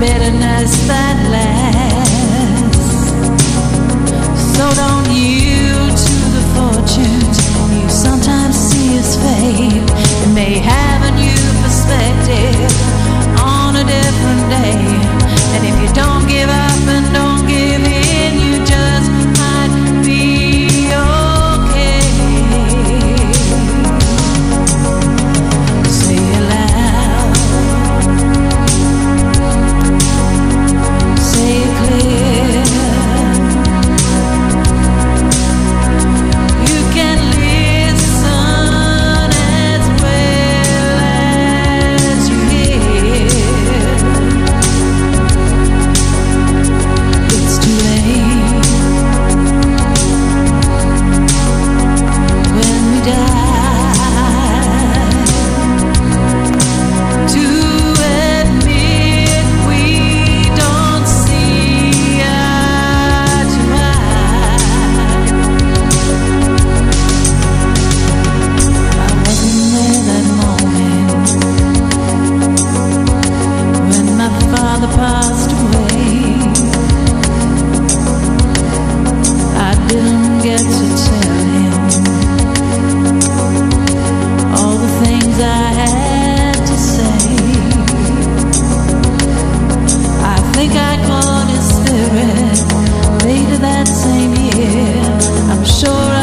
bitterness that lasts. So don't yield to the fortunes you sometimes see as fate. It may have a new perspective on a different day. And if you don't give up and don't give in, you just might be okay. Say it loud, say it clear. You can listen as well as you hear. It's too late when we die to admit we don't see eye to eye. I wasn't there that morning when my father passed away. I didn't get to tell him all the things I had to say. I think I caught his spirit later that same year. I'm sure